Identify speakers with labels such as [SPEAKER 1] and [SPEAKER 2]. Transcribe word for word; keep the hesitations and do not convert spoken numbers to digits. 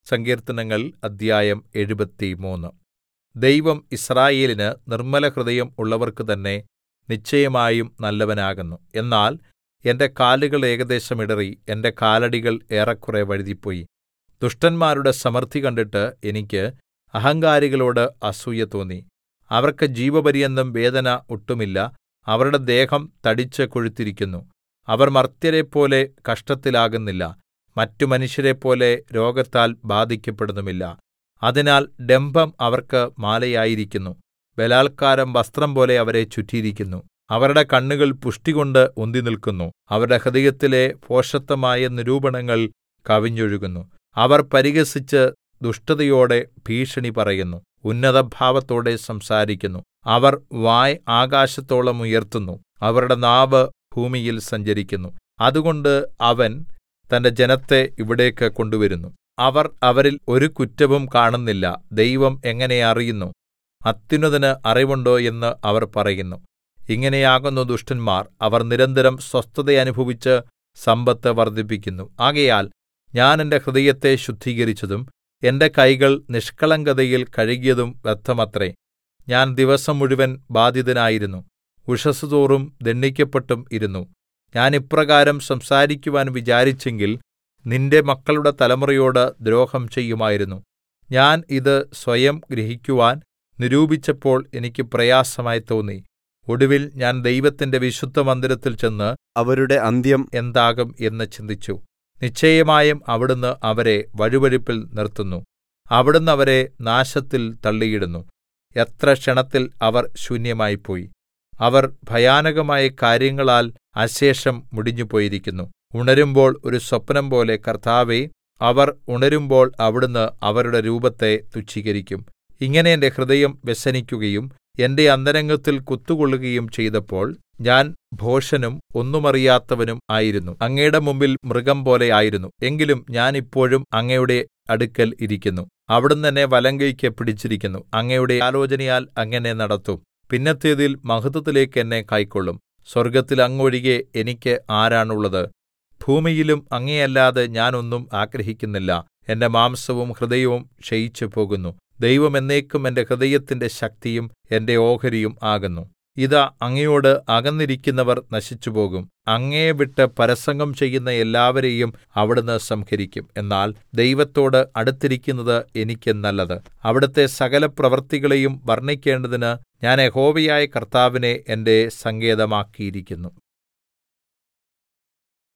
[SPEAKER 1] സങ്കീർത്തനങ്ങൾ അദ്ധ്യായം എഴുപത്തിമൂന്ന്. ദൈവം യിസ്രായേലിന് നിർമ്മലഹൃദയം ഉള്ളവർക്ക് തന്നെ നിശ്ചയമായും നല്ലവനാകുന്നു. എന്നാൽ എന്റെ കാലുകൾ ഏകദേശം ഇടറി, എന്റെ കാലടികൾ ഏറെക്കുറെ വഴുതിപ്പോയി. ദുഷ്ടന്മാരുടെ സമൃദ്ധി കണ്ടിട്ട് എനിക്ക് അഹങ്കാരികളോട് അസൂയ തോന്നി. അവർക്ക് ജീവപര്യന്തം വേദന ഒട്ടുമില്ല. അവരുടെ ദേഹം തടിച്ച് കൊഴുത്തിരിക്കുന്നു. അവർ മർത്യരെപ്പോലെ കഷ്ടത്തിലാകുന്നില്ല, മറ്റു മനുഷ്യരെപ്പോലെ രോഗത്താൽ ബാധിക്കപ്പെടുന്നുമില്ല. അതിനാൽ ഡംഭം അവർക്ക് മാലയായിരിക്കുന്നു, ബലാല്ക്കാരം വസ്ത്രംപോലെ അവരെ ചുറ്റിയിരിക്കുന്നു. അവരുടെ കണ്ണുകൾ പുഷ്ടികൊണ്ട് ഉന്തിനില്ക്കുന്നു, അവരുടെ ഹൃദയത്തിലെ ഭോഷത്തമായ നിരൂപണങ്ങൾ കവിഞ്ഞൊഴുകുന്നു. അവർ പരിഹസിച്ച് ദുഷ്ടതയോടെ ഭീഷണി പറയുന്നു, ഉന്നതഭാവത്തോടെ സംസാരിക്കുന്നു. അവർ വായ് ആകാശത്തോളം ഉയർത്തുന്നു, അവരുടെ നാവ് ഭൂമിയിൽ സഞ്ചരിക്കുന്നു. അതുകൊണ്ട് അവൻ തന്റെ ജനത്തെ ഇവിടേക്ക് കൊണ്ടുവരുന്നു. അവർ അവരിൽ ഒരു കുറ്റവും കാണുന്നില്ല. ദൈവം എങ്ങനെ അറിയുന്നു? അത്യുന്നതന് അറിവുണ്ടോ എന്ന് അവർ പറയുന്നു. ഇങ്ങനെയാകുന്നു ദുഷ്ടന്മാർ. അവർ നിരന്തരം സ്വസ്ഥത അനുഭവിച്ച് സമ്പത്ത് വർദ്ധിപ്പിക്കുന്നു. ആകയാൽ ഞാൻ എന്റെ ഹൃദയത്തെ ശുദ്ധീകരിച്ചതും എന്റെ കൈകൾ നിഷ്കളങ്കതയിൽ കഴുകിയതും വ്യർത്ഥമത്രേ. ഞാൻ ദിവസം മുഴുവൻ ബാധിതനായിരുന്നു, ഉഷസ്സുതോറും ദണ്ഡിക്കപ്പെട്ടും ഇരുന്നു. ഞാൻ ഇപ്രകാരം സംസാരിക്കുവാൻ വിചാരിച്ചെങ്കിൽ നിന്റെ മക്കളുടെ തലമുറയോട് ദ്രോഹം ചെയ്യുമായിരുന്നു. ഞാൻ ഇത് സ്വയം ഗ്രഹിക്കുവാൻ നിരൂപിച്ചപ്പോൾ എനിക്ക് പ്രയാസമായി തോന്നി. ഒടുവിൽ ഞാൻ ദൈവത്തിന്റെ വിശുദ്ധമന്ദിരത്തിൽ ചെന്ന്
[SPEAKER 2] അവരുടെ അന്ത്യം
[SPEAKER 1] എന്താകും എന്ന് ചിന്തിച്ചു. നിശ്ചയമായും അവിടുന്ന് അവരെ വഴുവഴുപ്പിൽ നിർത്തുന്നു, അവിടുന്ന് അവരെ നാശത്തിൽ തള്ളിയിടുന്നു. എത്ര ക്ഷണത്തിൽ അവർ ശൂന്യമായിപ്പോയി! അവർ ഭയാനകമായ കാര്യങ്ങളാൽ അശേഷം മുടിഞ്ഞുപോയിരിക്കുന്നു. ഉണരുമ്പോൾ ഒരു സ്വപ്നം പോലെ കർത്താവേ, അവർ ഉണരുമ്പോൾ അവിടുന്ന് അവരുടെ രൂപത്തെ തുച്ഛീകരിക്കും. ഇങ്ങനെ എന്റെ ഹൃദയം വ്യസനിക്കുകയും എന്റെ അന്തരംഗത്തിൽ കുത്തുകൊള്ളുകയും ചെയ്തപ്പോൾ ഞാൻ ഭോഷനും ഒന്നുമറിയാത്തവനും ആയിരുന്നു. അങ്ങയുടെ മുമ്പിൽ മൃഗംപോലെ ആയിരുന്നു. എങ്കിലും ഞാൻ ഇപ്പോഴും അങ്ങയുടെ അടുക്കൽ ഇരിക്കുന്നു. അവിടുന്ന് എന്നെ വലങ്കൈക്ക് പിടിച്ചിരിക്കുന്നു. അങ്ങയുടെ ആലോചനയാൽ അങ്ങ് എന്നെ നടത്തും. പിന്നത്തേതിൽ മഹത്വത്തിലേക്ക് എന്നെ കൈക്കൊള്ളും. സ്വർഗ്ഗത്തിൽ അങ്ങൊഴികെ എനിക്ക് ആരാണുള്ളത്? ഭൂമിയിലും അങ്ങയെയല്ലാതെ ഞാൻ ഒന്നും ആഗ്രഹിക്കുന്നില്ല. എന്റെ മാംസവും ഹൃദയവും ക്ഷയിച്ചുപോകുന്നു. ദൈവം എന്നേക്കും എന്റെ ഹൃദയത്തിന്റെ ശക്തിയും എന്റെ ഓഹരിയും ആകുന്നു. ഇതാ അങ്ങയോട് അകന്നിരിക്കുന്നവർ നശിച്ചുപോകും. അങ്ങയെ വിട്ട് പരസംഗം ചെയ്യുന്ന എല്ലാവരെയും അവിടുന്ന് സംഹരിക്കും. എന്നാൽ ദൈവത്തോട് അടുത്തിരിക്കുന്നത് എനിക്ക് നല്ലത്. അവിടുത്തെ സകല പ്രവൃത്തികളെയും വർണ്ണിക്കേണ്ടതിന് ഞാൻ യഹോവയായ കർത്താവിനെ എന്റെ സങ്കേതമാക്കിയിരിക്കുന്നു.